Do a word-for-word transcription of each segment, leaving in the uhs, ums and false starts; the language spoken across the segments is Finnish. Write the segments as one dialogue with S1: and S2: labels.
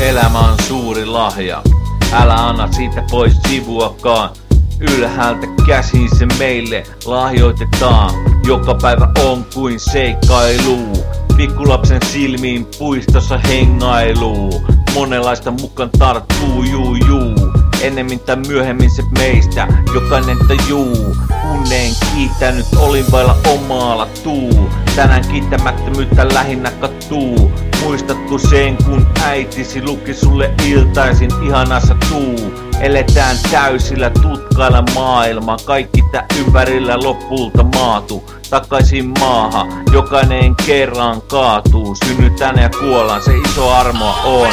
S1: Elämä on suuri lahja, älä anna siitä pois sivuakaan. Ylhäältä käsin se meille lahjoitetaan. Joka päivä on kuin seikkailu, pikkulapsen silmiin puistossa hengailuu. Monenlaista mukaan tarttuu, juu juu. Ennemmin tai myöhemmin se meistä jokainen tajuu. Unneen kiittänyt olin vailla omaalla tuu. Tänään kiittämättömyyttä lähinnä kattuu. Muistatko sen kun äitisi luki sulle iltaisin ihanassa tuu. Eletään täysillä tutkailla maailmaa. Kaikki tää ympärillä lopulta maatu takaisin maahan, jokainen kerran kaatuu. Synnytään ja kuollaan, se iso armoa on.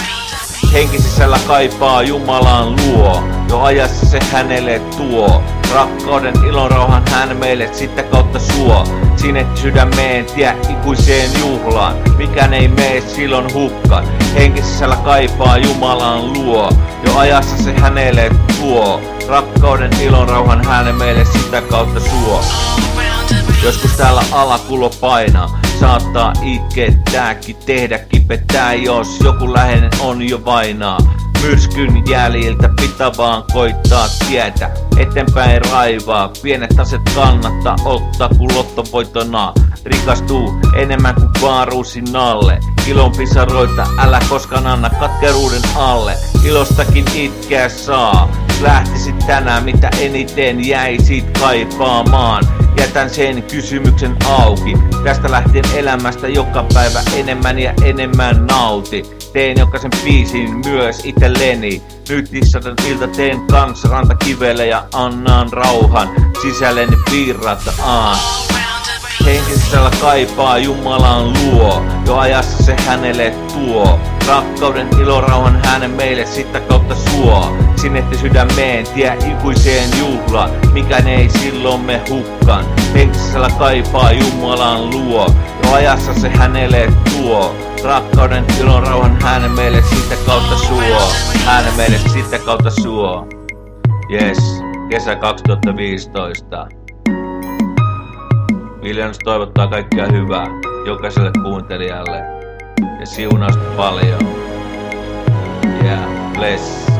S1: Henki sisällä kaipaa Jumalan luo, jo ajassa se hänelle tuo. Rakkauden ilon rauhan hän meille sitä kautta suo. Sinetti sydämeen tie ikuiseen juhlaan, mikään ei mene silloin hukkaan. Henki sisällä kaipaa Jumalan luo, jo ajassa se hänelle tuo. Rakkauden ilon rauhan hän meille sitä kautta suo. Joskus täällä alakulo painaa, saattaa itkettääkin, tehdä kipetää, jos joku läheinen on jo vainaa. Myrskyn jäljiltä pitää vaan koittaa tietä, eteenpäin raivaa. Pienet aset kannattaa ottaa kun lottovoitona rikastuu enemmän kuin vaaruusin alle. Ilon pisaroita älä koskaan anna katkeruuden alle, ilostakin itkeä saa. Lähtisit tänään mitä eniten jäisit kaipaamaan. Jätän sen kysymyksen auki. Tästä lähtien elämästä joka päivä enemmän ja enemmän nauti. Teen jokaisen biisin myös itselleni. Nyt sadan ilta teen kans rantakivelle ja annan rauhan sisälleni piirrataan. Henki sisällä kaipaa Jumalan luo, jo ajassa se hänelle tuo. Rakkauden ilorauhan hän meille sitä kautta suo. Sinetti sydämeen tie ikuiseen juhlaan, mikään ei silloin me hukkaan. Henki sisällä kaipaa Jumalan luo, jo ajassa se hänelle tuo. Rakkauden ilorauhan hän meille sitä kautta suo. Hän meille sitä kautta suo. Yes, kesä kaksituhattaviisitoista. Viljans toivottaa kaikkea hyvää jokaiselle kuuntelijalle ja siunausta paljon. Yeah, bless.